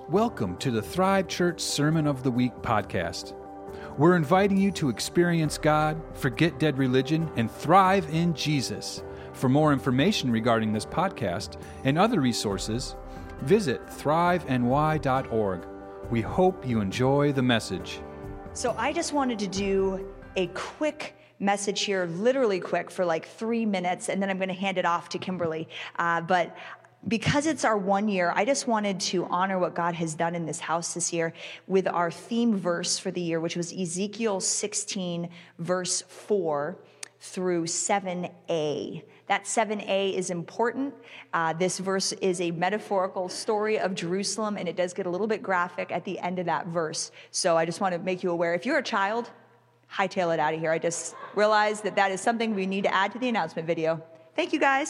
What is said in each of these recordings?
Welcome to the Thrive Church Sermon of the Week podcast. We're inviting you to experience God, forget dead religion, and thrive in Jesus. For more information regarding this podcast and other resources, visit thriveny.org. We hope you enjoy the message. So I just wanted to do a quick message here, literally quick, for like 3 minutes, and then I'm going to hand it off to Kimberly. But because it's our 1 year, I just wanted to honor what God has done in this house this year with our theme verse for the year, which was Ezekiel 16, verse 4 through 7a. That 7a is important. This verse is a metaphorical story of Jerusalem, and it does get a little bit graphic at the end of that verse. So I just want to make you aware. If you're a child, hightail it out of here. I just realized that is something we need to add to the announcement video. Thank you, guys.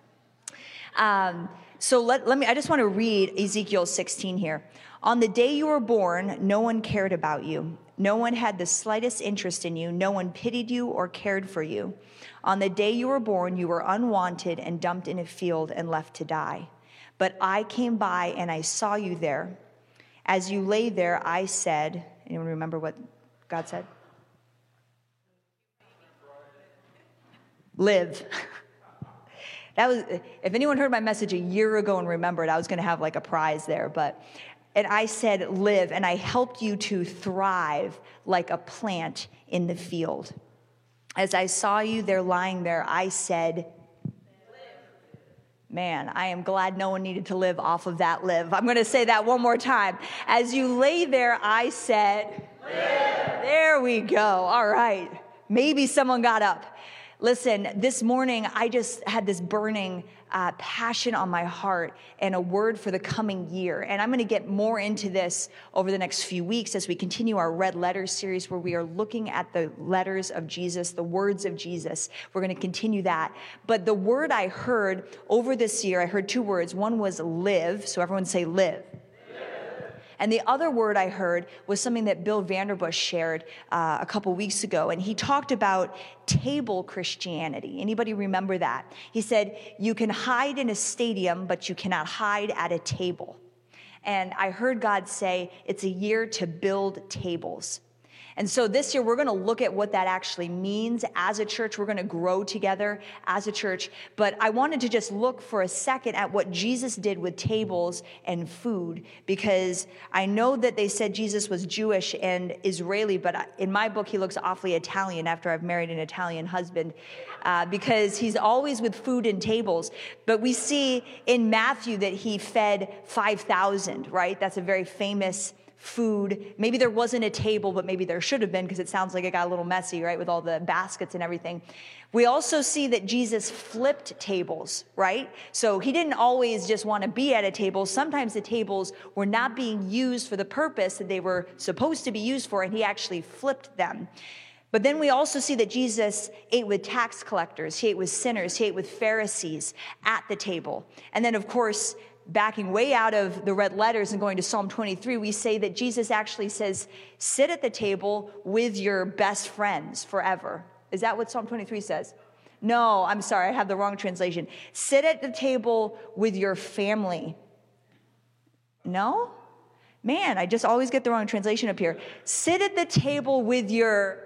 So I just want to read Ezekiel 16 here. On the day you were born, no one cared about you. No one had the slightest interest in you. No one pitied you or cared for you. On the day you were born, you were unwanted and dumped in a field and left to die. But I came by and I saw you there. As you lay there, I said, anyone remember what God said? Live. That was, if anyone heard my message a year ago and remembered, I was going to have like a prize there. And I said, live, and I helped you to thrive like a plant in the field. As I saw you there lying there, I said, live. Man, I am glad no one needed to live off of that live. I'm going to say that one more time. As you lay there, I said, live. There we go. All right. Maybe someone got up. Listen, this morning, I just had this burning passion on my heart and a word for the coming year. And I'm going to get more into this over the next few weeks as we continue our Red Letters series where we are looking at the letters of Jesus, the words of Jesus. We're going to continue that. But the word I heard over this year, I heard two words. One was live. So everyone say live. And the other word I heard was something that Bill Vanderbush shared a couple weeks ago. And he talked about table Christianity. Anybody remember that? He said, you can hide in a stadium, but you cannot hide at a table. And I heard God say, it's a year to build tables. And so this year, we're going to look at what that actually means as a church. We're going to grow together as a church. But I wanted to just look for a second at what Jesus did with tables and food, because I know that they said Jesus was Jewish and Israeli, but in my book, he looks awfully Italian after I've married an Italian husband, because he's always with food and tables. But we see in Matthew that he fed 5,000, right? That's a very famous food. Maybe there wasn't a table, but maybe there should have been, because it sounds like it got a little messy, right, with all the baskets and everything. We also see that Jesus flipped tables, right? So he didn't always just want to be at a table. Sometimes the tables were not being used for the purpose that they were supposed to be used for, and he actually flipped them. But then we also see that Jesus ate with tax collectors. He ate with sinners. He ate with Pharisees at the table. And then, of course, backing way out of the red letters and going to Psalm 23, we say that Jesus actually says, sit at the table with your best friends forever. Is that what Psalm 23 says? No, I'm sorry, I have the wrong translation. Sit at the table with your family. No? Man, I just always get the wrong translation up here. Sit at the table with your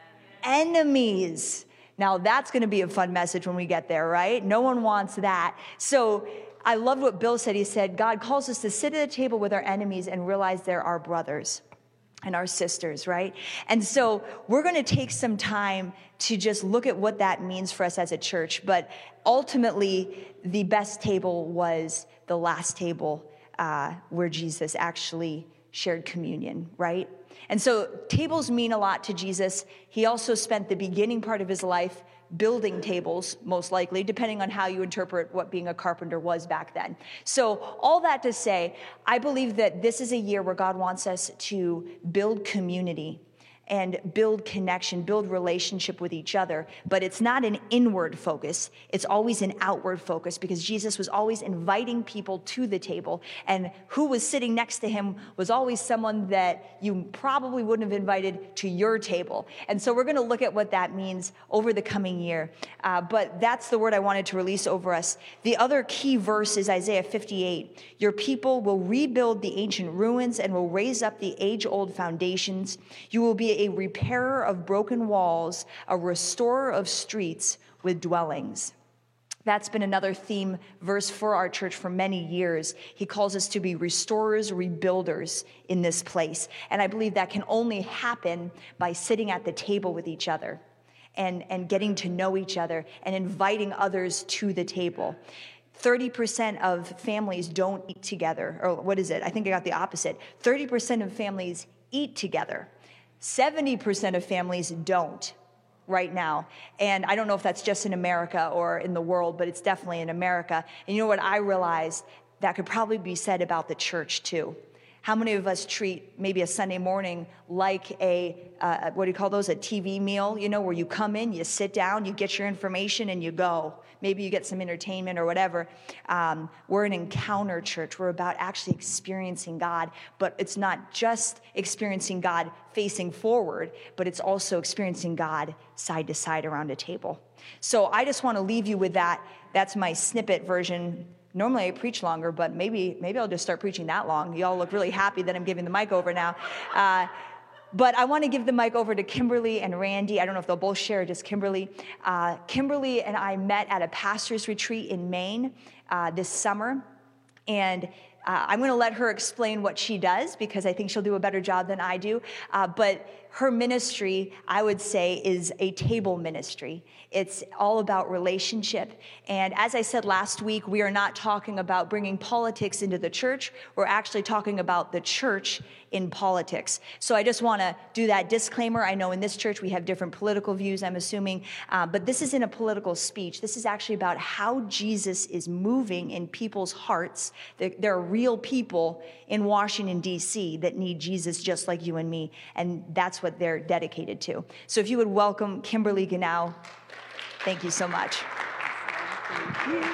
enemies. Now, that's going to be a fun message when we get there, right? No one wants that. So I love what Bill said. He said, God calls us to sit at a table with our enemies and realize they're our brothers and our sisters, right? And so we're going to take some time to just look at what that means for us as a church. But ultimately, the best table was the last table where Jesus actually shared communion, right? And so tables mean a lot to Jesus. He also spent the beginning part of his life building tables, most likely, depending on how you interpret what being a carpenter was back then. So all that to say, I believe that this is a year where God wants us to build community. and build connection, build relationship with each other. But it's not an inward focus. It's always an outward focus, because Jesus was always inviting people to the table. And who was sitting next to him was always someone that you probably wouldn't have invited to your table. And so we're going to look at what that means over the coming year. But that's the word I wanted to release over us. The other key verse is Isaiah 58. Your people will rebuild the ancient ruins and will raise up the age-old foundations. You will be a repairer of broken walls, a restorer of streets with dwellings. That's been another theme verse for our church for many years. He calls us to be restorers, rebuilders in this place. And I believe that can only happen by sitting at the table with each other and getting to know each other and inviting others to the table. 30% of families don't eat together. Or what is it? I think I got the opposite. 30% of families eat together. 70% of families don't right now. And I don't know if that's just in America or in the world, but it's definitely in America. And you know what I realized? That could probably be said about the church too. How many of us treat maybe a Sunday morning like what do you call those, a TV meal, where you come in, you sit down, you get your information, and you go. Maybe you get some entertainment or whatever. We're an encounter church. We're about actually experiencing God, but it's not just experiencing God facing forward, but it's also experiencing God side to side around a table. So I just want to leave you with that. That's my snippet version. Normally I preach longer, but maybe I'll just start preaching that long. You all look really happy that I'm giving the mic over now. But I want to give the mic over to Kimberly and Randy. I don't know if they'll both share, just Kimberly. Kimberly and I met at a pastor's retreat in Maine this summer. And I'm going to let her explain what she does, because I think she'll do a better job than I do. But her ministry, I would say, is a table ministry. It's all about relationship. And as I said last week, we are not talking about bringing politics into the church. We're actually talking about the church in politics. So I just want to do that disclaimer. I know in this church we have different political views, I'm assuming, but this isn't a political speech. This is actually about how Jesus is moving in people's hearts. There are real people in Washington, D.C. that need Jesus just like you and me, and that's what they're dedicated to. So if you would welcome Kimberly Gnau. Thank you so much. Thank you.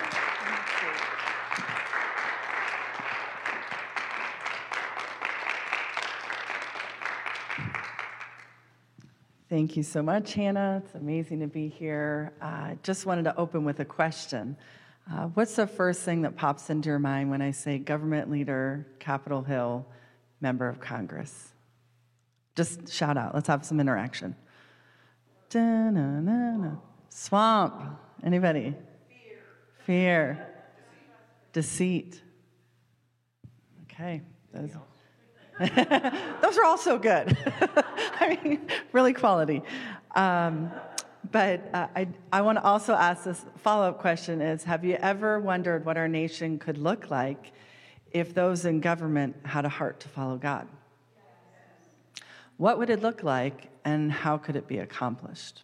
Thank you so much, Hannah. It's amazing to be here. Just wanted to open with a question. What's the first thing that pops into your mind when I say government leader, Capitol Hill, member of Congress? Just shout out. Let's have some interaction. Da-na-na-na. Swamp. Anybody? Fear. Deceit. Okay. Those are all so good. I mean, really quality. But I want to also ask this follow-up question is, have you ever wondered what our nation could look like if those in government had a heart to follow God? What would it look like, and how could it be accomplished?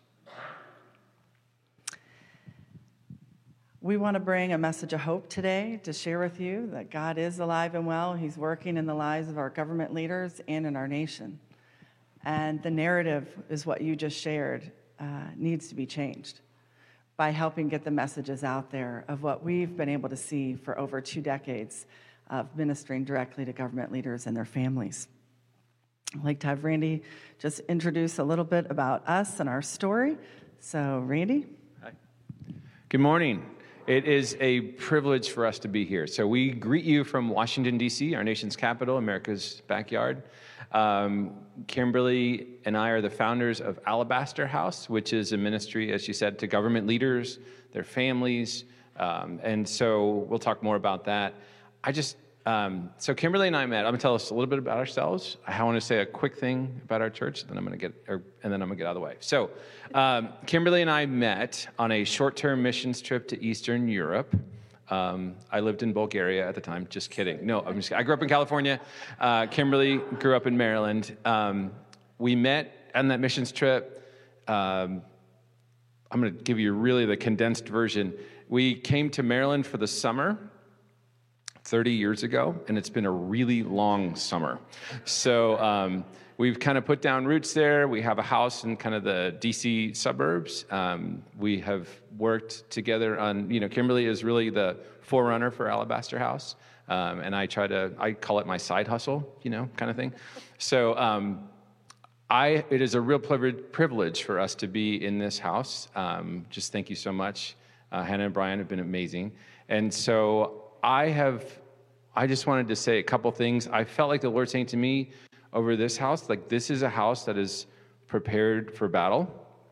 We want to bring a message of hope today to share with you that God is alive and well. He's working in the lives of our government leaders and in our nation. And the narrative is what you just shared needs to be changed by helping get the messages out there of what we've been able to see for over 2 decades of ministering directly to government leaders and their families. I'd like to have Randy just introduce a little bit about us and our story. So, Randy? Hi. Good morning. It is a privilege for us to be here. So we greet you from Washington, D.C., our nation's capital, America's backyard. Kimberly and I are the founders of Alabaster House, which is a ministry, as she said, to government leaders, their families. And so we'll talk more about that. So Kimberly and I met. I'm going to tell us a little bit about ourselves. I want to say a quick thing about our church, then I'm going to get out of the way. So Kimberly and I met on a short-term missions trip to Eastern Europe. I lived in Bulgaria at the time. Just kidding. No, I grew up in California. Kimberly grew up in Maryland. We met on that missions trip. I'm going to give you really the condensed version. We came to Maryland for the summer 30 years ago, and it's been a really long summer. So we've kind of put down roots there. We have a house in kind of the DC suburbs. We have worked together on, Kimberly is really the forerunner for Alabaster House. And I call it my side hustle, kind of thing. So it is a real privilege for us to be in this house. Just thank you so much. Hannah and Brian have been amazing. And so I just wanted to say a couple things. I felt like the Lord saying to me over this house, like this is a house that is prepared for battle.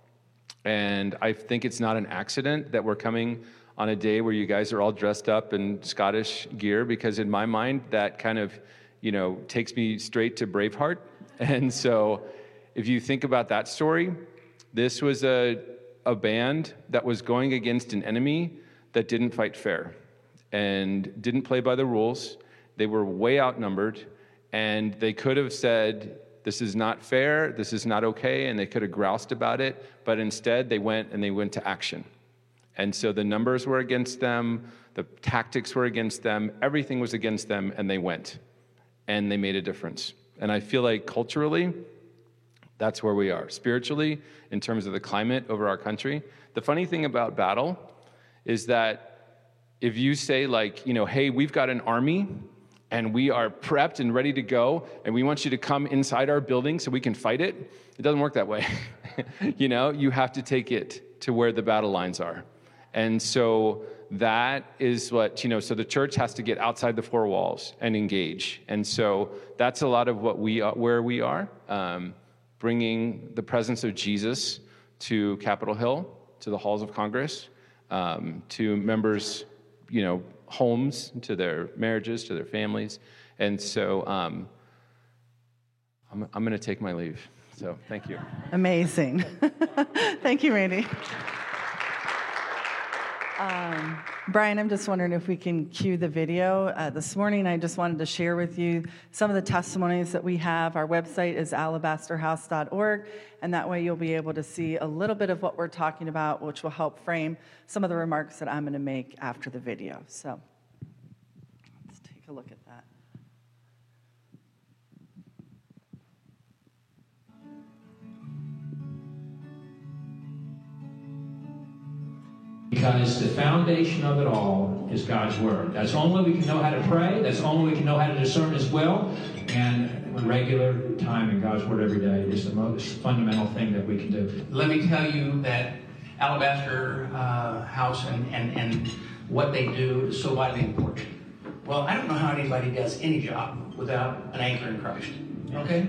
And I think it's not an accident that we're coming on a day where you guys are all dressed up in Scottish gear, because in my mind, that kind of, takes me straight to Braveheart. And so if you think about that story, this was a band that was going against an enemy that didn't fight fair and didn't play by the rules. They were way outnumbered, and they could have said, this is not fair, this is not okay, and they could have groused about it, but instead they went to action. And so the numbers were against them, the tactics were against them, everything was against them, and they went, and they made a difference. And I feel like culturally, that's where we are. Spiritually, in terms of the climate over our country, the funny thing about battle is that if you say hey, we've got an army, and we are prepped and ready to go, and we want you to come inside our building so we can fight it, it doesn't work that way. You have to take it to where the battle lines are. And so that is what, so the church has to get outside the four walls and engage. And so that's a lot of where we are, bringing the presence of Jesus to Capitol Hill, to the halls of Congress, to members, homes, to their marriages, to their families. And so I'm going to take my leave. So thank you. Amazing. Thank you, Randy. Brian, I'm just wondering if we can cue the video. This morning, I just wanted to share with you some of the testimonies that we have. Our website is alabasterhouse.org, and that way you'll be able to see a little bit of what we're talking about, which will help frame some of the remarks that I'm going to make after the video. So let's take a look at that. Because the foundation of it all is God's Word. That's the only way we can know how to pray. That's the only way we can know how to discern His will. And regular time in God's Word every day is the most fundamental thing that we can do. Let me tell you that Alabaster House and what they do is so vitally important. Well, I don't know how anybody does any job without an anchor in Christ. Okay?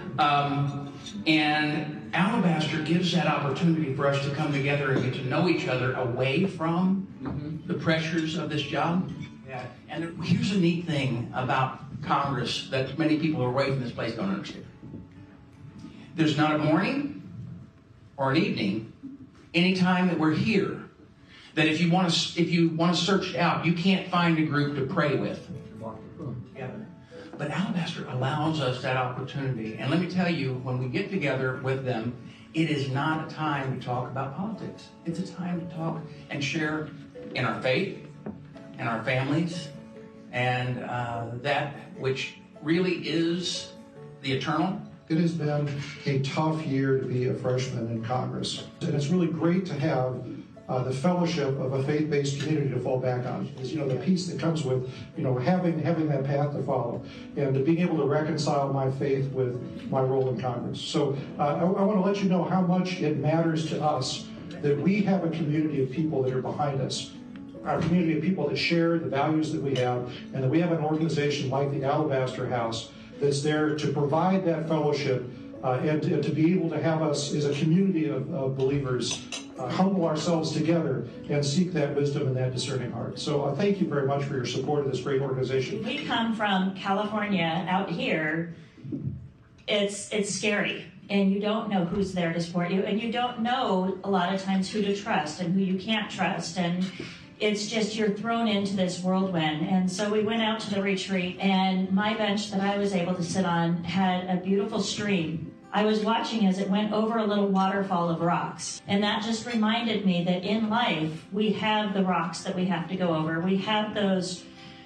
And Alabaster gives that opportunity for us to come together and get to know each other away from the pressures of this job. Yeah. And here's a neat thing about Congress that many people who are away from this place don't understand. There's not a morning or an evening, anytime that we're here, that if you want to search it out, you can't find a group to pray with. Yeah. But Alabaster allows us that opportunity. And let me tell you, when we get together with them, it is not a time to talk about politics. It's a time to talk and share in our faith, and our families, and that which really is the eternal. It has been a tough year to be a freshman in Congress. And it's really great to have the fellowship of a faith-based community to fall back on. Is, the peace that comes with, having that path to follow, and to being able to reconcile my faith with my role in Congress. So I want to let you know how much it matters to us that we have a community of people that are behind us. Our community of people that share the values that we have, and that we have an organization like the Alabaster House that's there to provide that fellowship and to be able to have us as a community of believers humble ourselves together and seek that wisdom and that discerning heart. So thank you very much for your support of this great organization. We come from California out here. It's scary, and you don't know who's there to support you, and you don't know a lot of times who to trust and who you can't trust, and it's just you're thrown into this whirlwind. And so we went out to the retreat, and my bench that I was able to sit on had a beautiful stream. I was watching as it went over a little waterfall of rocks. And that just reminded me that in life, we have the rocks that we have to go over. We have those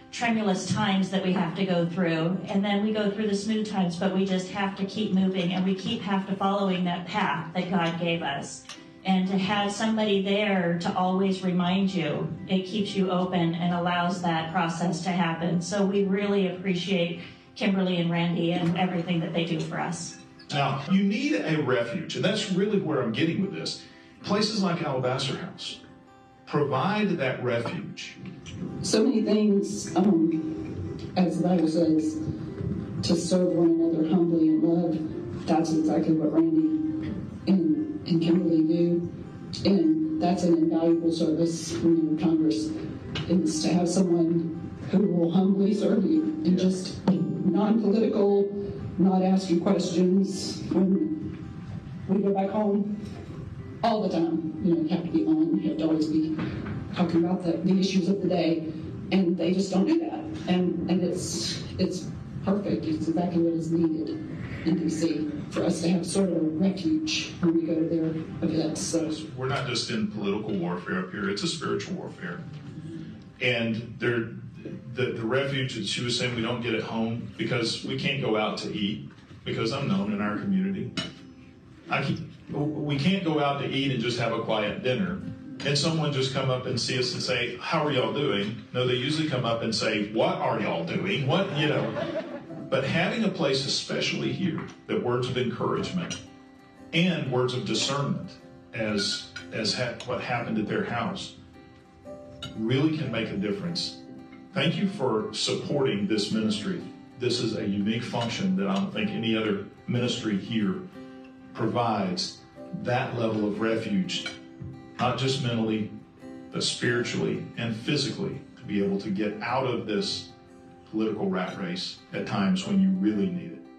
tremulous times that we have to go through, and then we go through the smooth times, but we just have to keep moving, and we have to following that path that God gave us. And to have somebody there to always remind you, it keeps you open and allows that process to happen. So we really appreciate Kimberly and Randy and everything that they do for us. Now, you need a refuge, and that's really where I'm getting with this. Places like Alabaster House provide that refuge. So many things, as the Bible says, to serve one another humbly in love. That's exactly what Randy and Kimberly do. And that's an invaluable service when you're in Congress, is to have someone who will humbly serve you and just non-political, not ask you questions. When we go back home, all the time, you have to be on, you have to always be talking about the issues of the day, and they just don't do that. And it's perfect. It's exactly what is needed in D.C. for us to have sort of a refuge when we go to their events. So we're not just in political warfare up here, it's a spiritual warfare. And the refuge that she was saying we don't get at home because we can't go out to eat, because I'm known in our community. We can't go out to eat and just have a quiet dinner and someone just come up and see us and say, how are y'all doing? No, they usually come up and say, what are y'all doing? But having a place, especially here, that words of encouragement and words of discernment, as what happened at their house, really can make a difference. Thank you for supporting this ministry. This is a unique function that I don't think any other ministry here provides, that level of refuge, not just mentally, but spiritually and physically, to be able to get out of this political rat race at times when you really need it.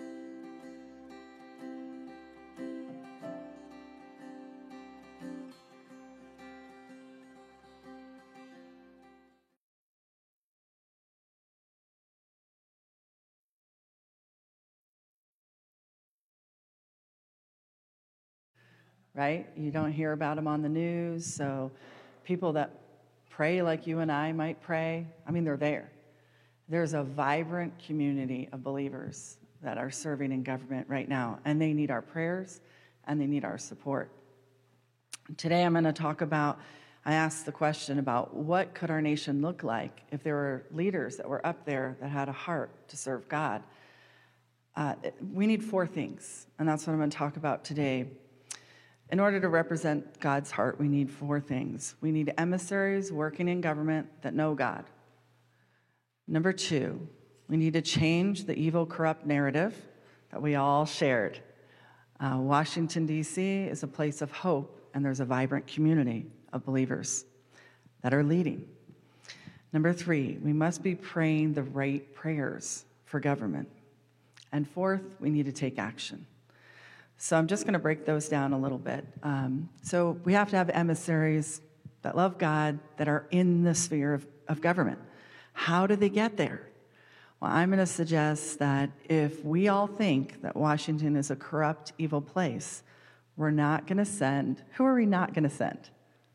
Right? You don't hear about them on the news, so people that pray like you and I might pray, they're there. There's a vibrant community of believers that are serving in government right now, and they need our prayers, and they need our support. Today I'm going to talk about, I asked the question about what could our nation look like if there were leaders that were up there that had a heart to serve God. We need 4 things, and that's what I'm going to talk about today. In order to represent God's heart, we need 4 things. We need emissaries working in government that know God. Number 2, we need to change the evil, corrupt narrative that we all shared. Washington, D.C. is a place of hope, and there's a vibrant community of believers that are leading. Number 3, we must be praying the right prayers for government. And 4th, we need to take action. So I'm just going to break those down a little bit. So we have to have emissaries that love God, that are in the sphere of government. How do they get there? Well, I'm going to suggest that if we all think that Washington is a corrupt, evil place, we're not going to send, who are we not going to send?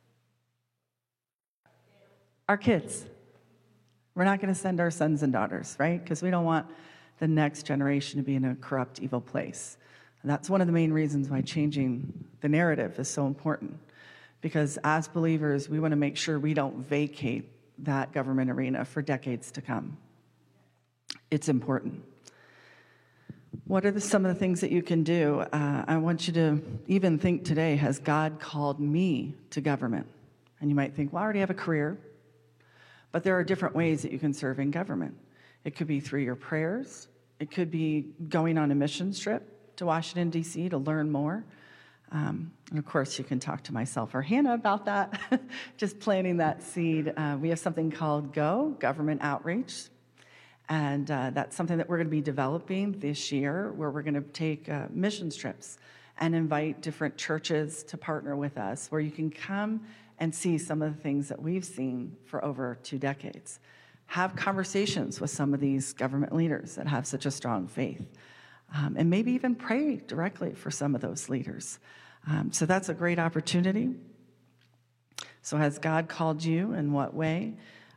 Our kids. We're not going to send our sons and daughters, right? Because we don't want the next generation to be in a corrupt, evil place. And that's one of the main reasons why changing the narrative is so important. Because as believers, we want to make sure we don't vacate that government arena for decades to come. It's important. What are some of the things that you can do? I want you to even think today, has God called me to government? And you might think, well, I already have a career. But there are different ways that you can serve in government. It could be through your prayers. It could be going on a missions trip to Washington, D.C. to learn more. And of course, you can talk to myself or Hannah about that, just planting that seed. We have something called GO, Government Outreach. And that's something that we're going to be developing this year, where we're going to take missions trips and invite different churches to partner with us, where you can come and see some of the things that we've seen for over 2 decades. Have conversations with some of these government leaders that have such a strong faith. And maybe even pray directly for some of those leaders. So that's a great opportunity. So has God called you? In what way?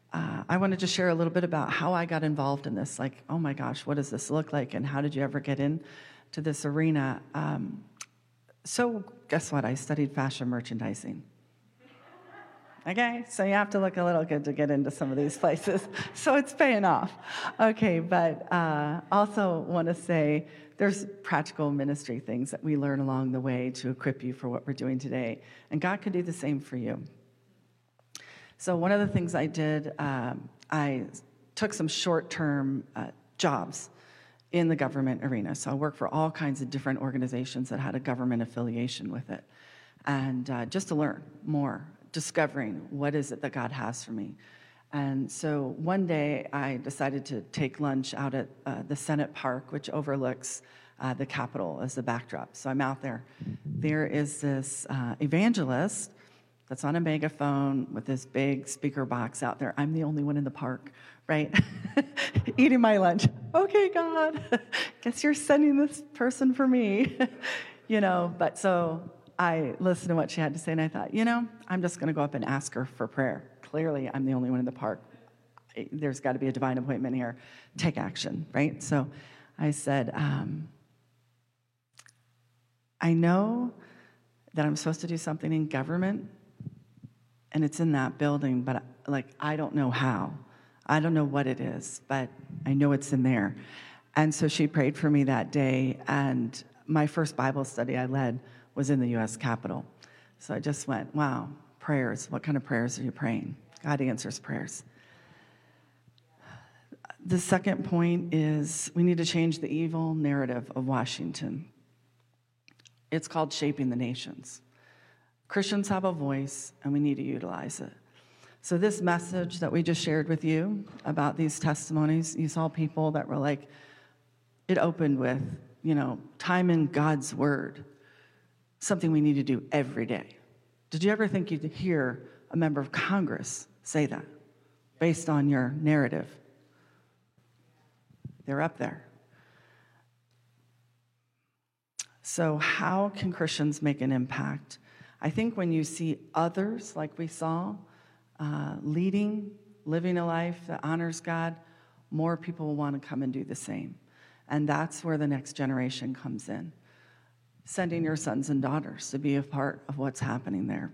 I wanted to share a little bit about how I got involved in this. Like, oh my gosh, what does this look like? And how did you ever get into this arena? So guess what? I studied fashion merchandising. Okay, so you have to look a little good to get into some of these places. So it's paying off. Okay, but also want to say there's practical ministry things that we learn along the way to equip you for what we're doing today. And God could do the same for you. So one of the things I did, I took some short-term jobs in the government arena. So I worked for all kinds of different organizations that had a government affiliation with it. And just to learn more, discovering what is it that God has for me. And so one day I decided to take lunch out at the Senate Park, which overlooks the Capitol as the backdrop. So I'm out there. There is this evangelist that's on a megaphone with this big speaker box out there. I'm the only one in the park, right? Eating my lunch. Okay, God, guess you're sending this person for me. But so I listened to what she had to say, and I thought, I'm just going to go up and ask her for prayer. Clearly, I'm the only one in the park. There's got to be a divine appointment here. Take action, right? So I said, I know that I'm supposed to do something in government, and it's in that building, but I don't know how. I don't know what it is, but I know it's in there. And so she prayed for me that day, and my first Bible study I led was in the U.S. Capitol. So I just went, wow, prayers. What kind of prayers are you praying? God answers prayers. The second point is we need to change the evil narrative of Washington. It's called shaping the nations. Christians have a voice, and we need to utilize it. So this message that we just shared with you about these testimonies, you saw people that were like, it opened with, time in God's word, something we need to do every day. Did you ever think you'd hear a member of Congress say that based on your narrative? They're up there. So how can Christians make an impact? I think when you see others, like we saw, living a life that honors God, more people will want to come and do the same. And that's where the next generation comes in. Sending your sons and daughters to be a part of what's happening there.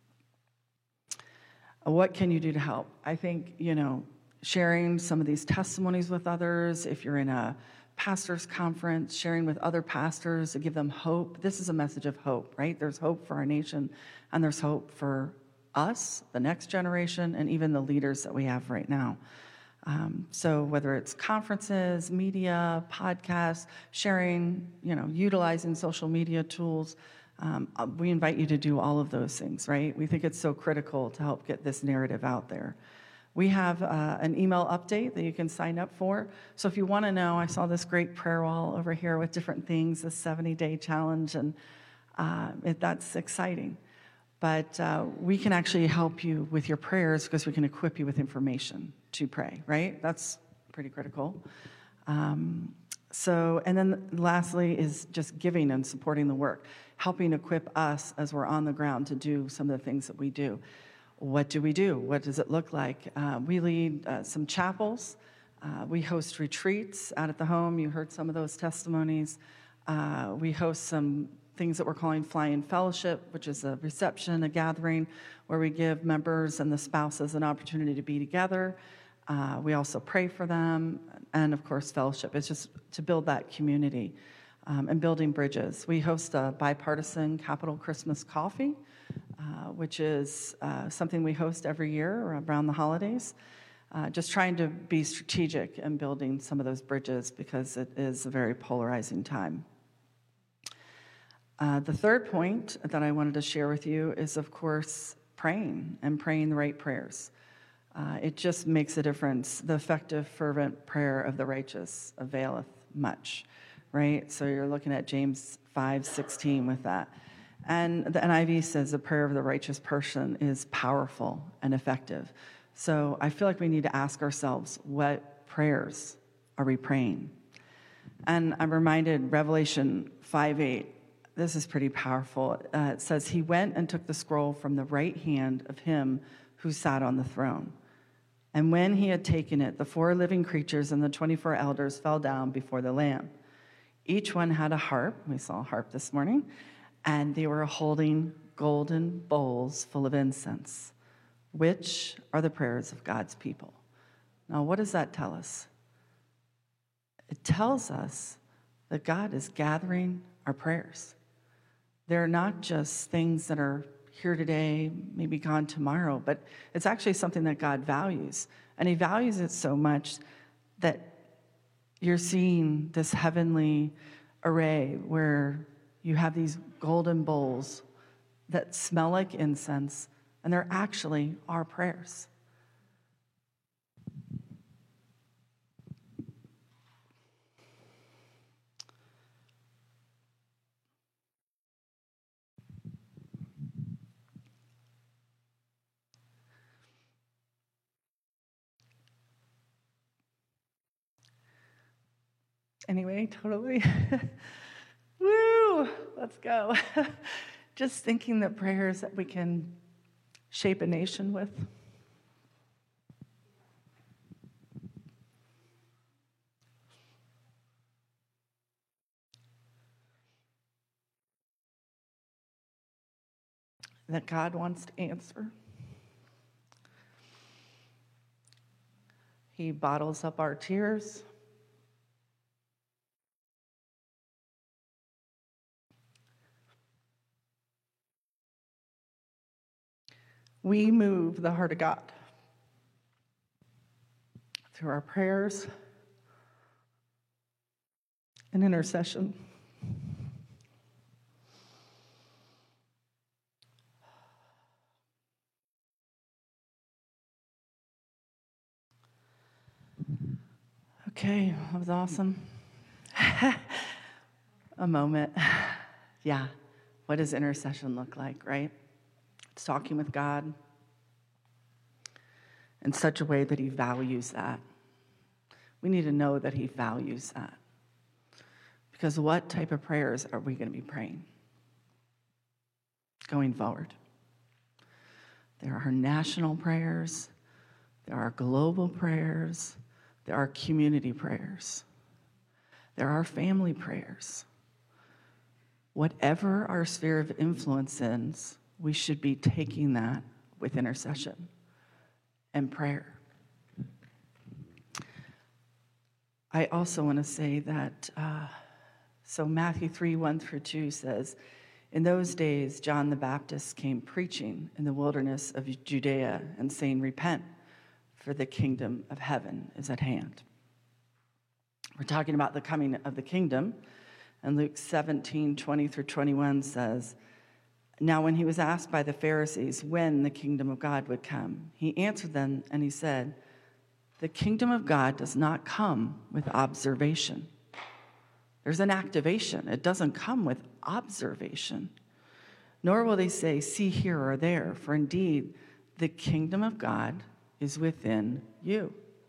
What can you do to help? I think, sharing some of these testimonies with others, if you're in a pastor's conference, sharing with other pastors to give them hope. This is a message of hope, right? There's hope for our nation, and there's hope for us, the next generation, and even the leaders that we have right now. So whether it's conferences, media, podcasts, sharing, utilizing social media tools, we invite you to do all of those things, right? We think it's so critical to help get this narrative out there. We have an email update that you can sign up for. So if you want to know, I saw this great prayer wall over here with different things, the 70-day challenge, and that's exciting. But we can actually help you with your prayers because we can equip you with information to pray, right? That's pretty critical. And then lastly is just giving and supporting the work, helping equip us as we're on the ground to do some of the things that we do. What do we do? What does it look like? We lead some chapels. We host retreats out at the home. You heard some of those testimonies. We host some things that we're calling Fly-In Fellowship, which is a reception, a gathering, where we give members and the spouses an opportunity to be together. We also pray for them, and of course, fellowship. It's just to build that community and building bridges. We host a bipartisan Capitol Christmas Coffee, which is something we host every year around the holidays. Just trying to be strategic and building some of those bridges because it is a very polarizing time. The third point that I wanted to share with you is, of course, praying and praying the right prayers. It just makes a difference. The effective, fervent prayer of the righteous availeth much, right? So you're looking at James 5:16 with that. And the NIV says the prayer of the righteous person is powerful and effective. So I feel like we need to ask ourselves, what prayers are we praying? And I'm reminded Revelation 5:8. This is pretty powerful. It says, he went and took the scroll from the right hand of him who sat on the throne. And when he had taken it, the 4 living creatures and the 24 elders fell down before the Lamb. Each one had a harp. We saw a harp this morning. And they were holding golden bowls full of incense, which are the prayers of God's people. Now, what does that tell us? It tells us that God is gathering our prayers. They're not just things that are here today, maybe gone tomorrow, but it's actually something that God values. And he values it so much that you're seeing this heavenly array where you have these golden bowls that smell like incense, and they're actually our prayers. Anyway, totally. Woo! Let's go. Just thinking the prayers that we can shape a nation with. That God wants to answer. He bottles up our tears. We move the heart of God through our prayers and intercession. Okay, that was awesome. A moment. Yeah, what does intercession look like, right? It's talking with God in such a way that he values that. We need to know that he values that. Because what type of prayers are we going to be praying going forward? There are national prayers. There are global prayers. There are community prayers. There are family prayers. Whatever our sphere of influence is, we should be taking that with intercession and prayer. I also want to say that, so Matthew 3:1-2 says, in those days, John the Baptist came preaching in the wilderness of Judea and saying, repent, for the kingdom of heaven is at hand. We're talking about the coming of the kingdom. And Luke 17:20-21 says, now when he was asked by the Pharisees when the kingdom of God would come, he answered them and he said, the kingdom of God does not come with observation. There's an activation. It doesn't come with observation. Nor will they say, see here or there, for indeed the kingdom of God is within you.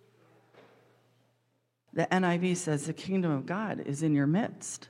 The NIV says the kingdom of God is in your midst.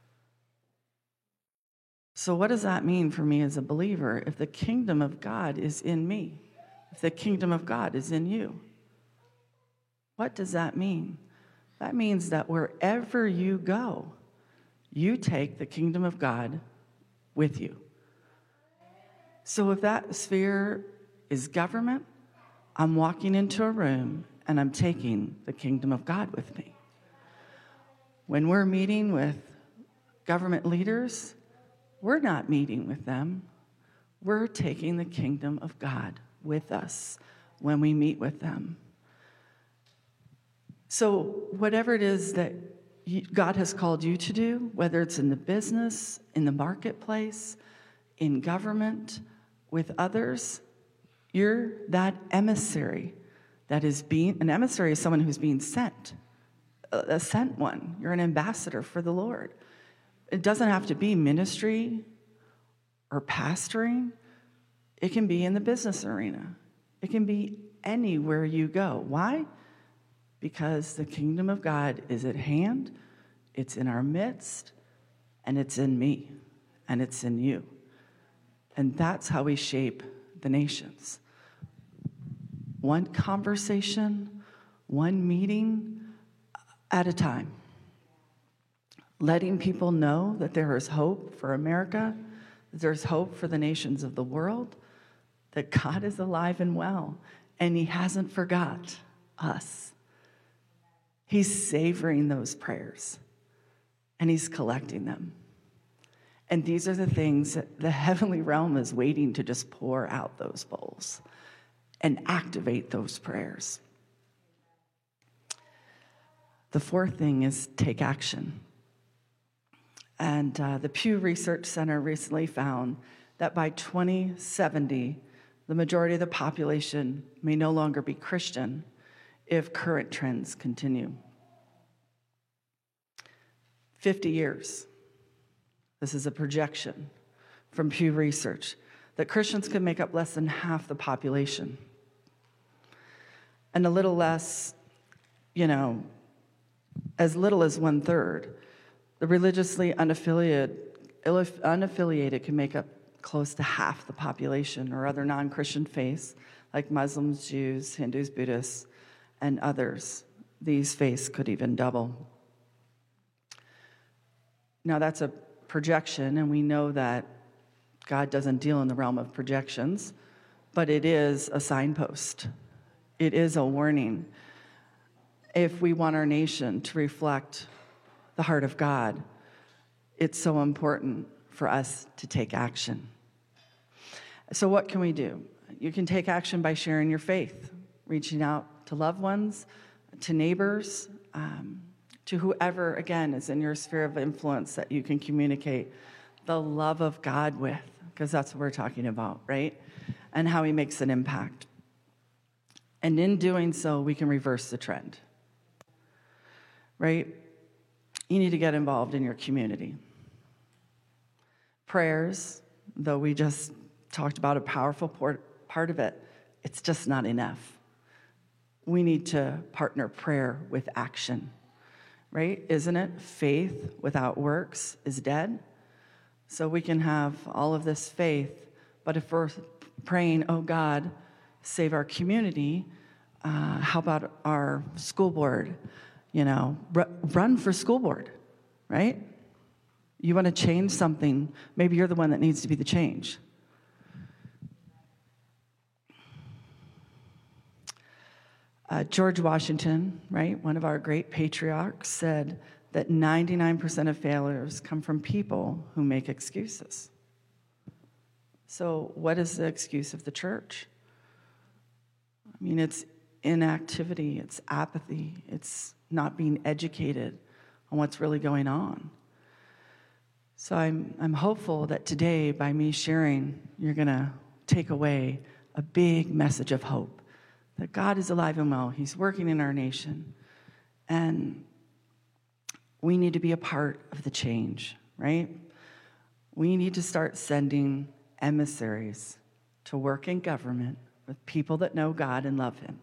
So what does that mean for me as a believer? If the kingdom of God is in me, if the kingdom of God is in you, what does that mean? That means that wherever you go, you take the kingdom of God with you. So if that sphere is government, I'm walking into a room and I'm taking the kingdom of God with me. When we're meeting with government leaders, we're not meeting with them. We're taking the kingdom of God with us when we meet with them. So whatever it is that God has called you to do, whether it's in the business, in the marketplace, in government, with others, you're that emissary that is an emissary is someone who's being sent, a sent one. You're an ambassador for the Lord. It doesn't have to be ministry or pastoring. It can be in the business arena. It can be anywhere you go. Why? Because the kingdom of God is at hand, it's in our midst, and it's in me, and it's in you. And that's how we shape the nations. one conversation, one meeting at a time. Letting people know that there is hope for America, that there's hope for the nations of the world, that God is alive and well, and he hasn't forgot us. He's savoring those prayers, and he's collecting them. And these are the things that the heavenly realm is waiting to just pour out those bowls and activate those prayers. The fourth thing is take action. And the Pew Research Center recently found that by 2070, the majority of the population may no longer be Christian if current trends continue. 50 years. This is a projection from Pew Research that Christians could make up less than half the population. And a little less, as little as 1/3. The religiously unaffiliated can make up close to half the population, or other non-Christian faiths like Muslims, Jews, Hindus, Buddhists, and others. These faiths could even double. Now that's a projection, and we know that God doesn't deal in the realm of projections, but it is a signpost. It is a warning. If we want our nation to reflect the heart of God, it's so important for us to take action. So what can we do? You can take action by sharing your faith, reaching out to loved ones, to neighbors, to whoever, again, is in your sphere of influence that you can communicate the love of God with, because that's what we're talking about, right? And how he makes an impact. And in doing so, we can reverse the trend, right? You need to get involved in your community. Prayers, though we just talked about a powerful part of it, it's just not enough. We need to partner prayer with action, right? Isn't it? Faith without works is dead. So we can have all of this faith, but if we're praying, oh God, save our community, how about our school board? Run for school board, right? You want to change something, maybe you're the one that needs to be the change. George Washington, right, one of our great patriarchs, said that 99% of failures come from people who make excuses. So what is the excuse of the church? I mean, it's inactivity, it's apathy, it's not being educated on what's really going on. So I'm hopeful that today, by me sharing, you're going to take away a big message of hope, that God is alive and well. He's working in our nation, and we need to be a part of the change, right? We need to start sending emissaries to work in government with people that know God and love him.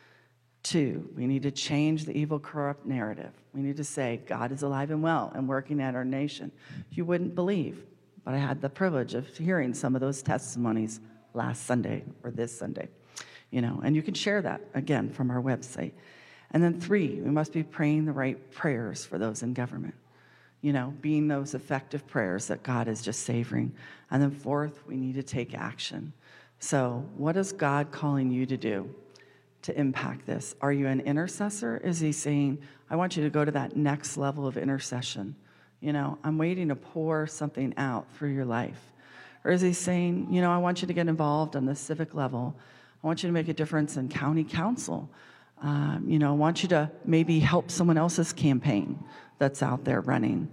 2, we need to change the evil, corrupt narrative. We need to say, God is alive and well and working at our nation. You wouldn't believe, but I had the privilege of hearing some of those testimonies last Sunday or this Sunday, and you can share that, again, from our website. And then 3, we must be praying the right prayers for those in government, being those effective prayers that God is just savoring. And then 4th, we need to take action. So what is God calling you to do to impact this? Are you an intercessor? Is he saying, I want you to go to that next level of intercession? I'm waiting to pour something out through your life. Or is he saying, I want you to get involved on the civic level. I want you to make a difference in county council. I want you to maybe help someone else's campaign that's out there running.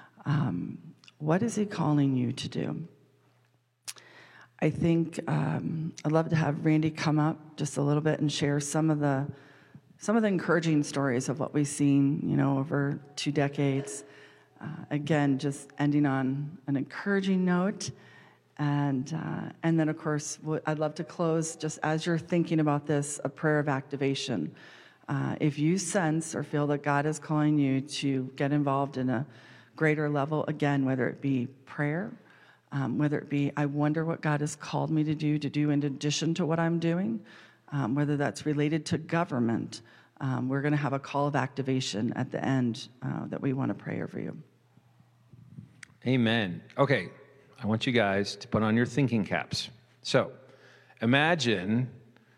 What is he calling you to do? I think I'd love to have Randy come up just a little bit and share some of the encouraging stories of what we've seen, over 2 decades. Again, just ending on an encouraging note, and then of course I'd love to close just as you're thinking about this, a prayer of activation. If you sense or feel that God is calling you to get involved in a greater level, again, whether it be prayer. Whether it be, I wonder what God has called me to do in addition to what I'm doing. whether that's related to government. We're going to have a call of activation at the end that we want to pray over you. Amen. Okay, I want you guys to put on your thinking caps. So, imagine,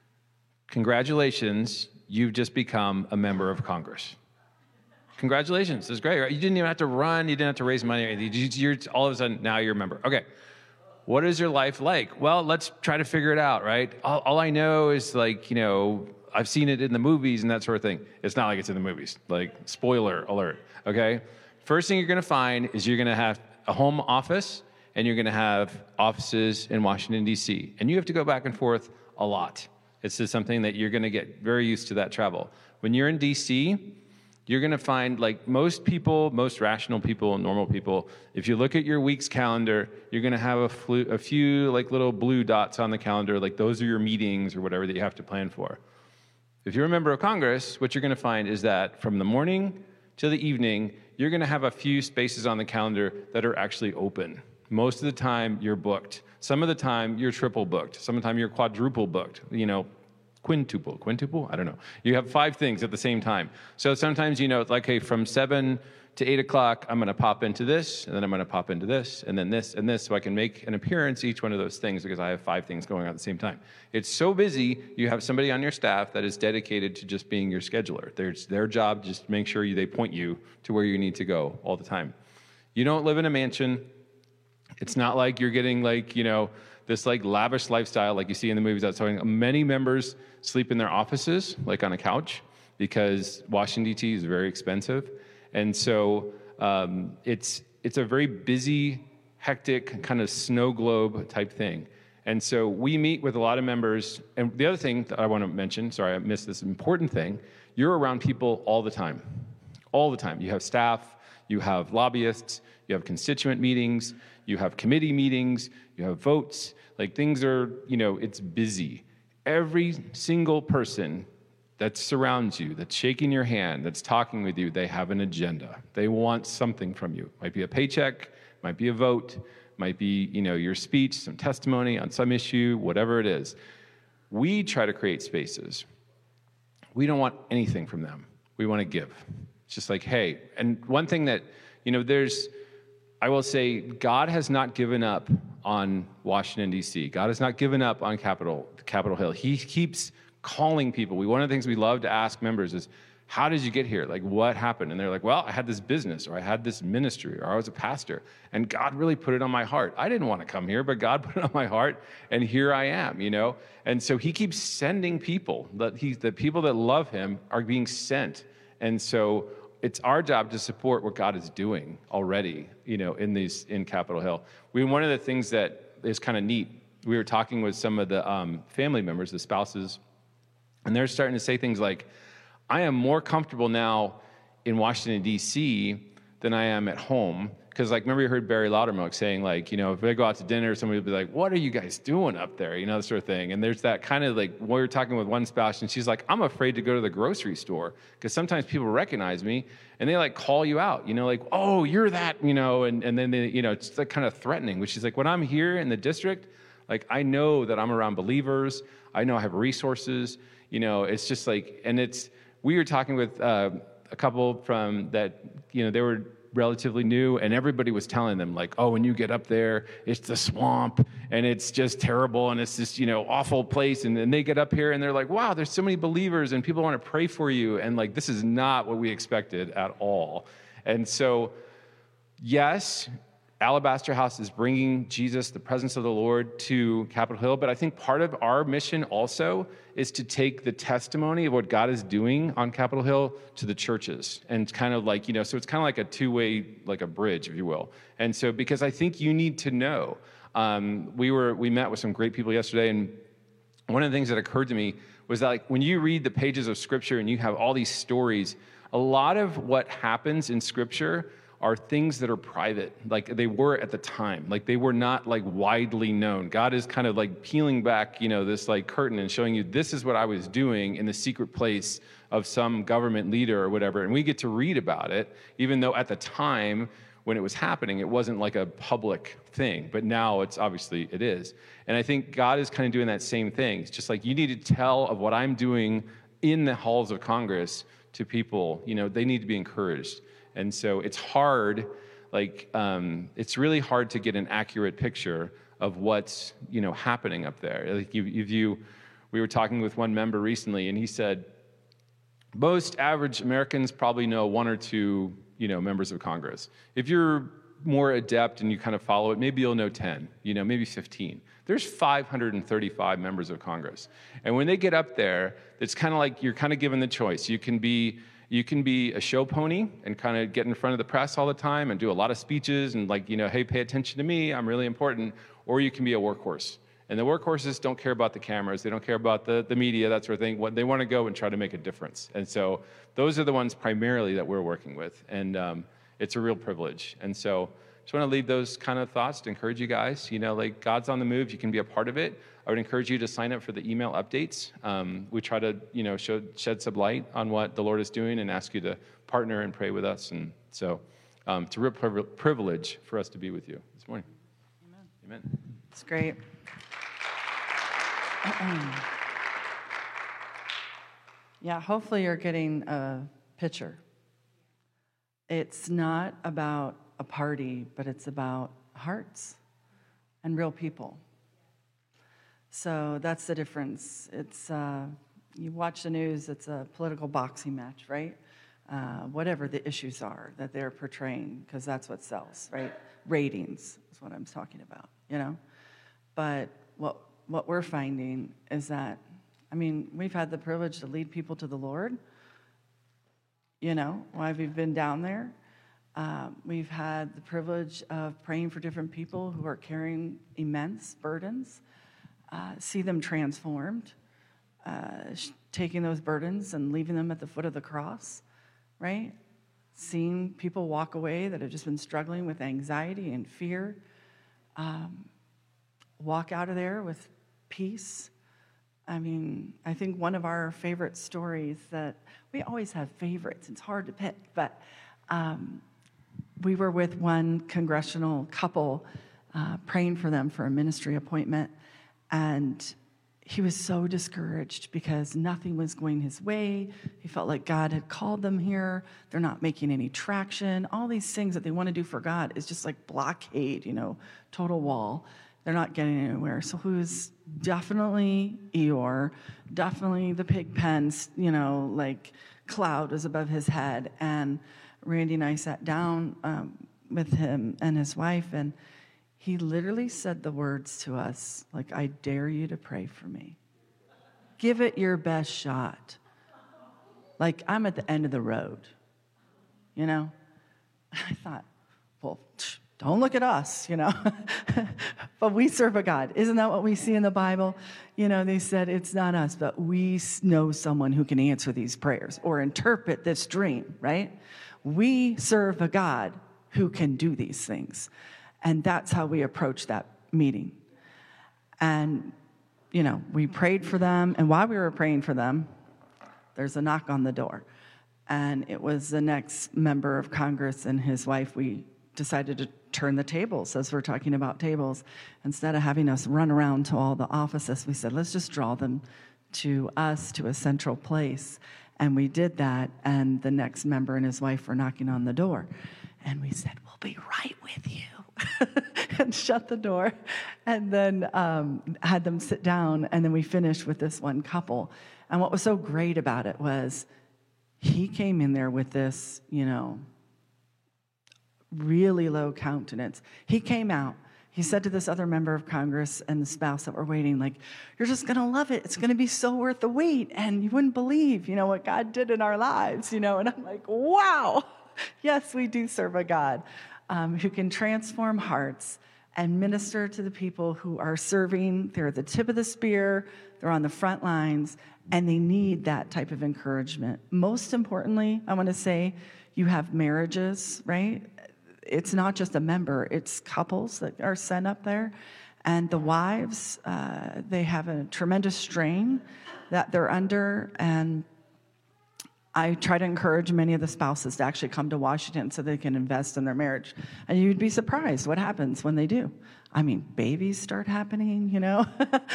congratulations, you've just become a member of Congress. Congratulations, that's great, right? You didn't even have to run, you didn't have to raise money or anything. You're all of a sudden, now you're a member. Okay, what is your life like? Well, let's try to figure it out, right? All I know is like, I've seen it in the movies and that sort of thing. It's not like it's in the movies, like spoiler alert, okay? First thing you're gonna find is you're gonna have a home office and you're gonna have offices in Washington, D.C. And you have to go back and forth a lot. It's just something that you're gonna get very used to that travel. When you're in D.C., you're gonna find like most people, most rational people, normal people, if you look at your week's calendar, you're gonna have a few like little blue dots on the calendar, like those are your meetings or whatever that you have to plan for. If you're a member of Congress, what you're gonna find is that from the morning to the evening, you're gonna have a few spaces on the calendar that are actually open. Most of the time, you're booked. Some of the time, you're triple booked. Some of the time, you're quadruple booked, quintuple, I don't know. You have 5 things at the same time. So sometimes, it's like, hey, from 7 to 8 o'clock, I'm gonna pop into this, and then I'm gonna pop into this, and then this, and this, so I can make an appearance each one of those things because I have 5 things going on at the same time. It's so busy, you have somebody on your staff that is dedicated to just being your scheduler. Their job just to make sure they point you to where you need to go all the time. You don't live in a mansion. It's not like you're getting this lavish lifestyle like you see in the movies. That's why many members sleep in their offices, like on a couch, because Washington, D.C. is very expensive. And so it's a very busy, hectic, kind of snow globe type thing. And so we meet with a lot of members. And the other thing that I want to mention, sorry, I missed this important thing, you're around people all the time. All the time. You have staff, you have lobbyists, you have constituent meetings, you have committee meetings, you have votes. Like things are, it's busy. Every single person that surrounds you, that's shaking your hand, that's talking with you, they have an agenda. They want something from you. Might be a paycheck, might be a vote, might be, your speech, some testimony on some issue, whatever it is. We try to create spaces. We don't want anything from them. We want to give. It's just like, hey, and one thing that, I will say, God has not given up on Washington, D.C. God has not given up on Capitol Hill. He keeps calling people. One of the things we love to ask members is, how did you get here? Like, what happened? And they're like, well, I had this business, or I had this ministry, or I was a pastor, and God really put it on my heart. I didn't want to come here, but God put it on my heart, and here I am, And so he keeps sending people. The people that love him are being sent. And so it's our job to support what God is doing already, in Capitol Hill. One of the things that is kind of neat, we were talking with some of the family members, the spouses, and they're starting to say things like, I am more comfortable now in Washington, D.C. than I am at home. Because, remember you heard Barry Loudermilk saying, if they go out to dinner, somebody will be like, what are you guys doing up there? That sort of thing. And there's that kind of we were talking with one spouse, and she's like, I'm afraid to go to the grocery store because sometimes people recognize me, and they, call you out, oh, you're that, and then they, it's kind of threatening, which is when I'm here in the district, I know that I'm around believers. I know I have resources, it's just we were talking with a couple from that, they were relatively new, and everybody was telling them oh, when you get up there, it's the swamp, and it's just terrible, and it's this, awful place. And then they get up here and they're like, wow, there's so many believers and people want to pray for you. And this is not what we expected at all. And so, yes, Alabaster House is bringing Jesus, the presence of the Lord, to Capitol Hill. But I think part of our mission also is to take the testimony of what God is doing on Capitol Hill to the churches. And kind of so it's kind of like a two-way, like a bridge, if you will. And so, because I think you need to know, we met with some great people yesterday, and one of the things that occurred to me was that when you read the pages of Scripture and you have all these stories, a lot of what happens in Scripture are things that are private, like they were at the time. They were not widely known. God is kind of peeling back, this curtain and showing you, this is what I was doing in the secret place of some government leader or whatever. And we get to read about it, even though at the time when it was happening, it wasn't like a public thing, but now it is. And I think God is kind of doing that same thing. It's just like, you need to tell of what I'm doing in the halls of Congress to people. They need to be encouraged. And so it's hard, it's really hard to get an accurate picture of what's, happening up there. Like we were talking with one member recently, and he said, most average Americans probably know one or two, members of Congress. If you're more adept and you kind of follow it, maybe you'll know 10, maybe 15. There's 535 members of Congress. And when they get up there, it's kind of like you're kind of given the choice. You can be a show pony and kind of get in front of the press all the time and do a lot of speeches and hey, pay attention to me, I'm really important. Or you can be a workhorse. And the workhorses don't care about the cameras. They don't care about the media, that sort of thing. They want to go and try to make a difference. And so those are the ones primarily that we're working with. And it's a real privilege. And so just want to leave those kind of thoughts to encourage you guys. God's on the move. You can be a part of it. I would encourage you to sign up for the email updates. We try to, shed some light on what the Lord is doing and ask you to partner and pray with us. And so it's a real privilege for us to be with you this morning. Amen. It's great. Yeah, hopefully you're getting a picture. It's not about a party, but it's about hearts and real people. So that's the difference. It's you watch the news, it's a political boxing match, right? Whatever the issues are that they're portraying, because that's what sells, right? Ratings is what I'm talking about, But what we're finding is that, we've had the privilege to lead people to the Lord, while we've been down there. We've had the privilege of praying for different people who are carrying immense burdens, see them transformed, taking those burdens and leaving them at the foot of the cross, right? Seeing people walk away that have just been struggling with anxiety and fear, walk out of there with peace. I think one of our favorite stories that we always have favorites, it's hard to pick, but we were with one congressional couple praying for them for a ministry appointment, and he was so discouraged because nothing was going his way. He felt like God had called them here. They're not making any traction. All these things that they want to do for God is just like blockade, total wall. They're not getting anywhere. So who's definitely Eeyore, definitely the pig pens, cloud was above his head. And Randy and I sat down with him and his wife, and he literally said the words to us, I dare you to pray for me. Give it your best shot. I'm at the end of the road, I thought, well, don't look at us, but we serve a God. Isn't that what we see in the Bible? They said it's not us, but we know someone who can answer these prayers or interpret this dream, right? We serve a God who can do these things. And that's how we approach that meeting. And, we prayed for them. And while we were praying for them, there's a knock on the door. And it was the next member of Congress and his wife. We decided to turn the tables, as we're talking about tables. Instead of having us run around to all the offices, we said, let's just draw them to us, to a central place. And we did that, and the next member and his wife were knocking on the door. And we said, we'll be right with you. And shut the door, and then had them sit down, and then we finished with this one couple. And what was so great about it was he came in there with this, really low countenance. He came out. He said to this other member of Congress and the spouse that were waiting, you're just going to love it. It's going to be so worth the wait. And you wouldn't believe, what God did in our lives, And I'm like, wow. Yes, we do serve a God who can transform hearts and minister to the people who are serving. They're at the tip of the spear. They're on the front lines, and they need that type of encouragement. Most importantly, I want to say you have marriages, right? It's not just a member. It's couples that are sent up there. And the wives, they have a tremendous strain that they're under. And I try to encourage many of the spouses to actually come to Washington so they can invest in their marriage. And you'd be surprised what happens when they do. I mean, babies start happening, you know.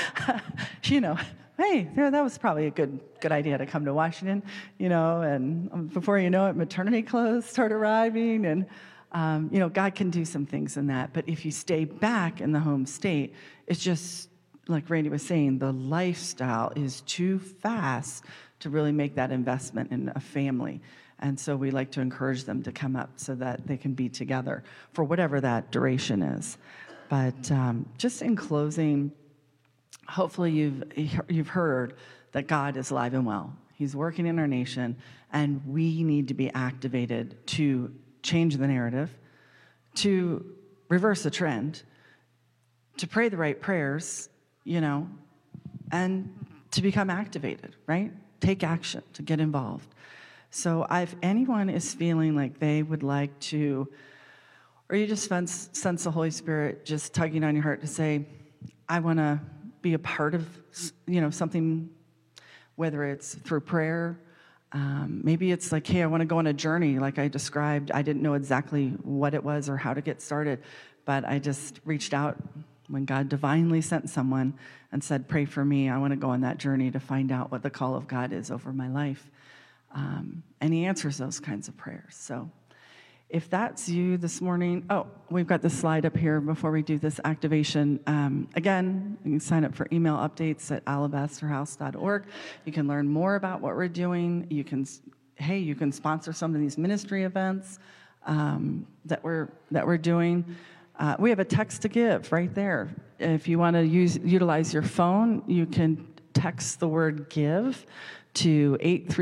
Hey, that was probably a good idea to come to Washington, you know. And before you know it, maternity clothes start arriving. And, God can do some things in that. But if you stay back in the home state, it's just, like Randy was saying, the lifestyle is too fast to really make that investment in a family. And so we like to encourage them to come up so that they can be together for whatever that duration is. But just in closing, hopefully you've heard that God is alive and well. He's working in our nation, and we need to be activated to change the narrative, to reverse the trend, to pray the right prayers, and to become activated, right? Take action, to get involved. So if anyone is feeling like they would like to, or you just sense the Holy Spirit just tugging on your heart to say, I want to be a part of, something, whether it's through prayer, maybe it's like, hey, I want to go on a journey like I described. I didn't know exactly what it was or how to get started, but I just reached out when God divinely sent someone and said, pray for me. I want to go on that journey to find out what the call of God is over my life. And he answers those kinds of prayers. So if that's you this morning, we've got the slide up here before we do this activation. Again, you can sign up for email updates at alabasterhouse.org. You can learn more about what we're doing. You can sponsor some of these ministry events that we're doing. We have a text to give right there. If you want to utilize your phone, you can text the word give to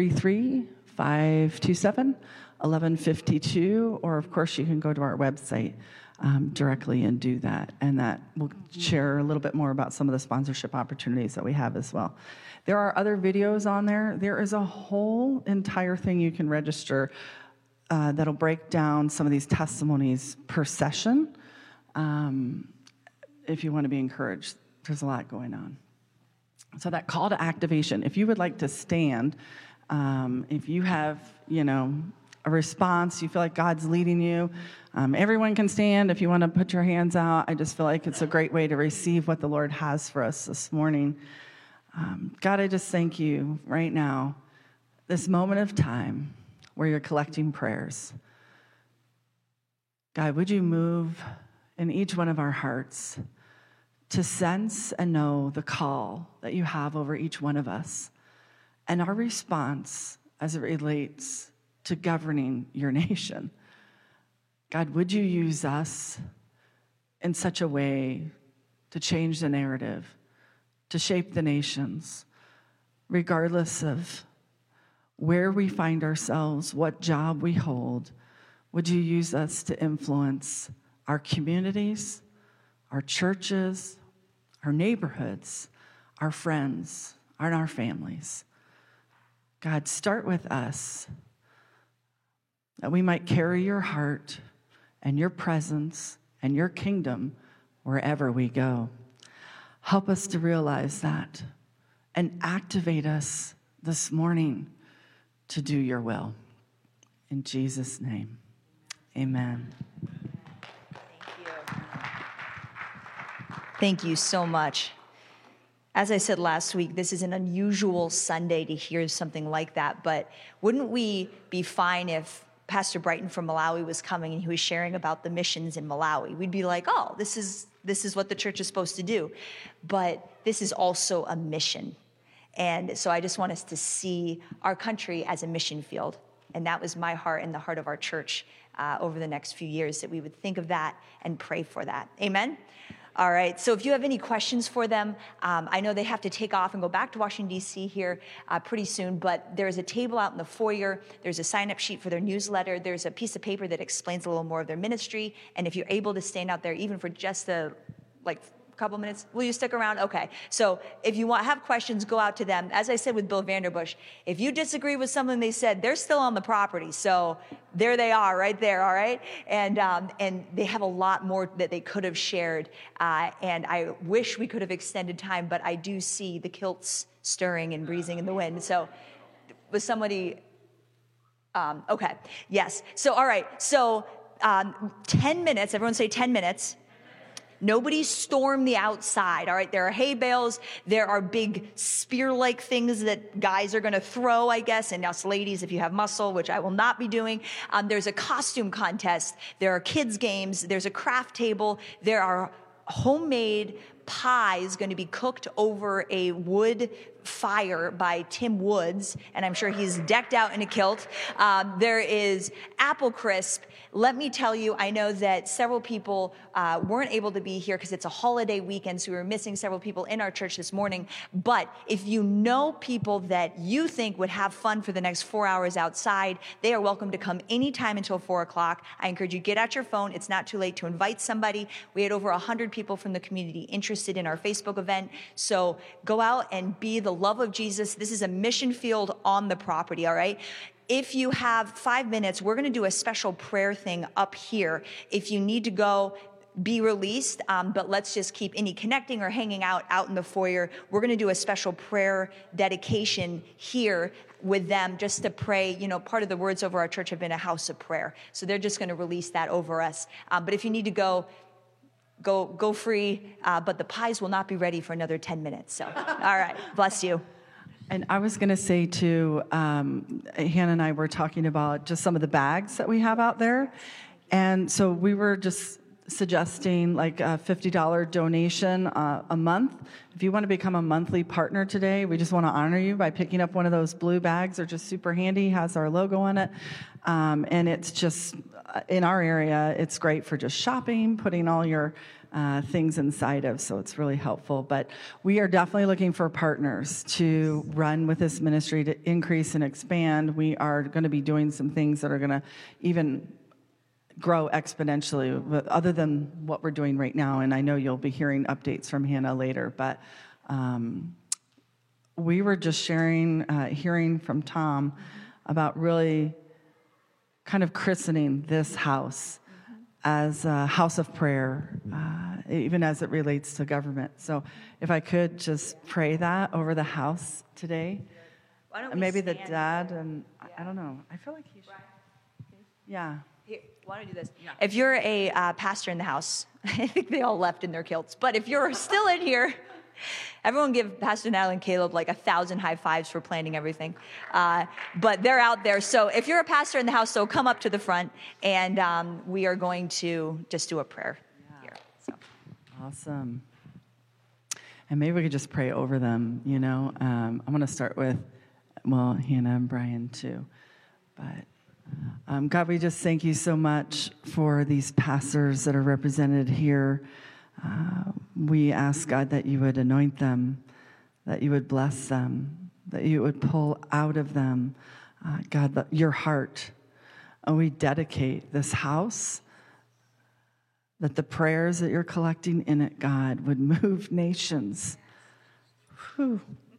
833-527-1152, or of course you can go to our website directly and do that, and that will share a little bit more about some of the sponsorship opportunities that we have as well. There are other videos on there. There is a whole entire thing you can register that'll break down some of these testimonies per session. If you want to be encouraged, there's a lot going on. So that call to activation, if you would like to stand, if you have, a response, you feel like God's leading you, everyone can stand. If you want to put your hands out, I just feel like it's a great way to receive what the Lord has for us this morning. God, I just thank you right now, this moment of time where you're collecting prayers. God, would you move in each one of our hearts to sense and know the call that you have over each one of us and our response as it relates to governing your nation. God, would you use us in such a way to change the narrative, to shape the nations, regardless of where we find ourselves, what job we hold? Would you use us to influence our communities, our churches, our neighborhoods, our friends, and our families? God, start with us, that we might carry your heart and your presence and your kingdom wherever we go. Help us to realize that and activate us this morning to do your will. In Jesus' name, amen. Thank you so much. As I said last week, this is an unusual Sunday to hear something like that, but wouldn't we be fine if Pastor Brighton from Malawi was coming and he was sharing about the missions in Malawi? We'd be like, oh, this is what the church is supposed to do. But this is also a mission. And so I just want us to see our country as a mission field. And that was my heart and the heart of our church over the next few years, that we would think of that and pray for that. Amen? All right, so if you have any questions for them, I know they have to take off and go back to Washington, D.C. here pretty soon, but there's a table out in the foyer. There's a sign-up sheet for their newsletter. There's a piece of paper that explains a little more of their ministry, and if you're able to stand out there even for just a couple minutes, will you stick around? Okay, so if you have questions, go out to them. As I said with Bill Vanderbush, if you disagree with something they said, they're still on the property, so there they are right there, all right? And they have a lot more that they could have shared, and I wish we could have extended time, but I do see the kilts stirring and breezing in the wind. So was somebody Okay, yes. So, all right. So, 10 minutes. Everyone say 10 minutes. Nobody storm the outside, all right? There are hay bales. There are big spear-like things that guys are going to throw, I guess, and us ladies, if you have muscle, which I will not be doing. There's a costume contest. There are kids' games. There's a craft table. There are homemade pies going to be cooked over a wood fire by Tim Woods, and I'm sure he's decked out in a kilt. There is apple crisp. Let me tell you, I know that several people weren't able to be here because it's a holiday weekend, so we were missing several people in our church this morning. But if you know people that you think would have fun for the next 4 hours outside, they are welcome to come anytime until 4 o'clock. I encourage you to get out your phone. It's not too late to invite somebody. We had over 100 people from the community interested in our Facebook event. So go out and be the love of Jesus. This is a mission field on the property, all right? If you have 5 minutes, we're going to do a special prayer thing up here. If you need to go, be released, but let's just keep any connecting or hanging out in the foyer. We're going to do a special prayer dedication here with them just to pray. You know, part of the words over our church have been a house of prayer. So they're just going to release that over us. But if you need to go free, but the pies will not be ready for another 10 minutes. So, all right, bless you. And I was going to say too, Hannah and I were talking about just some of the bags that we have out there. And so we were just suggesting like a $50 donation a month. If you want to become a monthly partner today, we just want to honor you by picking up one of those blue bags. They're just super handy, has our logo on it. And it's just, in our area, it's great for just shopping, putting all your things inside of, so it's really helpful. But we are definitely looking for partners to run with this ministry, to increase and expand. We are going to be doing some things that are going to even grow exponentially, other than what we're doing right now. And I know you'll be hearing updates from Hannah later, but we were just hearing from Tom about really kind of christening this house as a house of prayer, even as it relates to government. So if I could just pray that over the house today. Why don't and maybe the stand dad, and I don't know. I feel like he should. Yeah. Here, why don't I do this? Yeah. If you're a pastor in the house, I think they all left in their kilts, but if you're still in here, everyone give Pastor Natalie and Caleb like 1,000 high fives for planning everything. But they're out there. So if you're a pastor in the house, so come up to the front, and we are going to just do a prayer here. So. Awesome. And maybe we could just pray over them, you know. I'm going to start with, well, Hannah and Brian too. But God, we just thank you so much for these pastors that are represented here. We ask, God, that you would anoint them, that you would bless them, that you would pull out of them, God, your heart. And we dedicate this house, that the prayers that you're collecting in it, God, would move nations. Whew.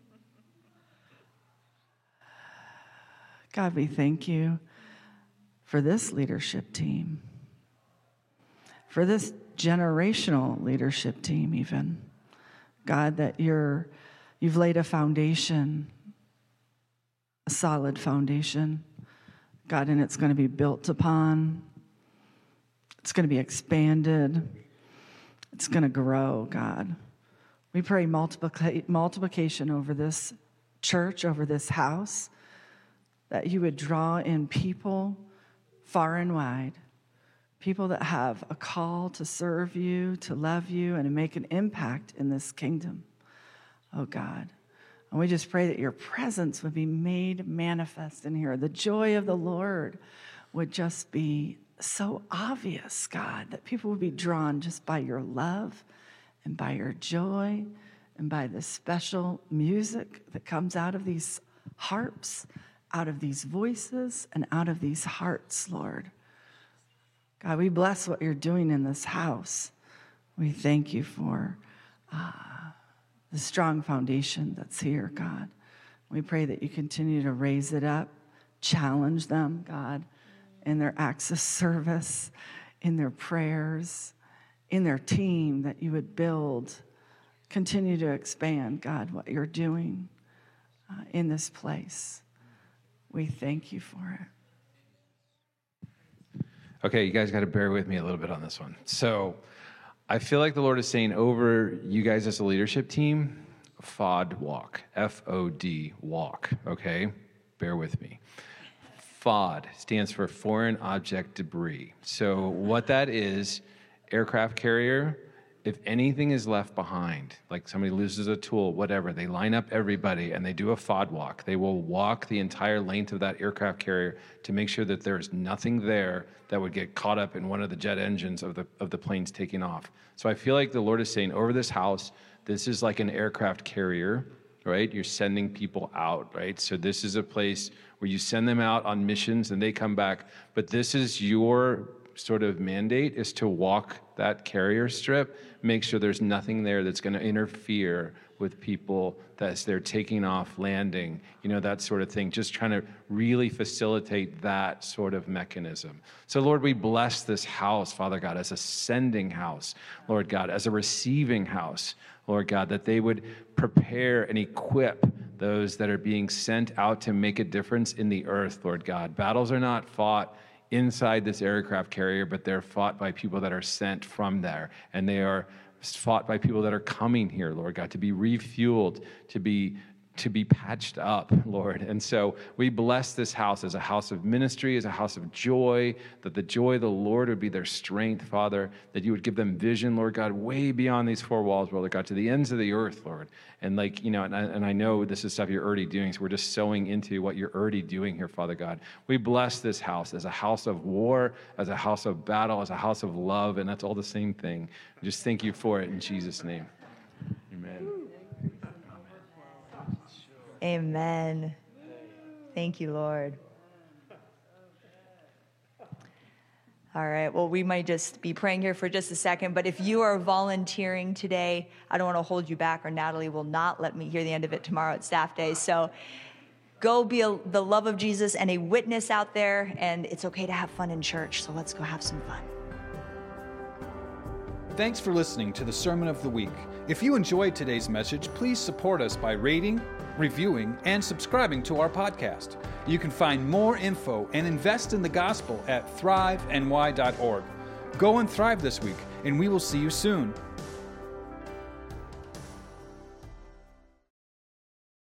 God, we thank you for this leadership team, for this generational leadership team even. God, that you've laid a foundation, a solid foundation, God, and it's going to be built upon. It's going to be expanded. It's going to grow, God. We pray multiplication over this church, over this house, that you would draw in people far and wide, people that have a call to serve you, to love you, and to make an impact in this kingdom, oh God. And we just pray that your presence would be made manifest in here. The joy of the Lord would just be so obvious, God, that people would be drawn just by your love and by your joy and by the special music that comes out of these harps, out of these voices, and out of these hearts, Lord. God, we bless what you're doing in this house. We thank you for the strong foundation that's here, God. We pray that you continue to raise it up, challenge them, God, in their acts of service, in their prayers, in their team, that you would build, continue to expand, God, what you're doing in this place. We thank you for it. Okay, you guys got to bear with me a little bit on this one. So I feel like the Lord is saying over you guys as a leadership team, FOD walk, F-O-D walk, okay? Bear with me. FOD stands for foreign object debris. So what that is, aircraft carrier, if anything is left behind, like somebody loses a tool, whatever, they line up everybody and they do a FOD walk. They will walk the entire length of that aircraft carrier to make sure that there's nothing there that would get caught up in one of the jet engines of the planes taking off. So I feel like the Lord is saying over this house, this is like an aircraft carrier, right? You're sending people out, right? So this is a place where you send them out on missions and they come back. But this is your sort of mandate, is to walk that carrier strip, make sure there's nothing there that's going to interfere with people as they're taking off, landing, that sort of thing, just trying to really facilitate that sort of mechanism. So Lord, we bless this house, Father God, as a sending house, Lord God, as a receiving house, Lord God, that they would prepare and equip those that are being sent out to make a difference in the earth, Lord God. Battles are not fought inside this aircraft carrier, but they're fought by people that are sent from there. And they are fought by people that are coming here, Lord God, to be refueled, to be patched up, Lord. And so we bless this house as a house of ministry, as a house of joy, that the joy of the Lord would be their strength, Father, that you would give them vision, Lord God, way beyond these four walls, Lord God, to the ends of the earth, Lord. And and I know this is stuff you're already doing, so we're just sowing into what you're already doing here, Father God. We bless this house as a house of war, as a house of battle, as a house of love, and that's all the same thing. Just thank you for it in Jesus' name. Amen. Amen. Thank you, Lord. All right, well, we might just be praying here for just a second, but if you are volunteering today, I don't want to hold you back, or Natalie will not let me hear the end of it tomorrow at staff day. So go be the love of Jesus and a witness out there, and it's okay to have fun in church, so let's go have some fun. Thanks for listening to the Sermon of the Week. If you enjoyed today's message, please support us by rating, reviewing, and subscribing to our podcast. You can find more info and invest in the gospel at thriveny.org. Go and thrive this week, and we will see you soon.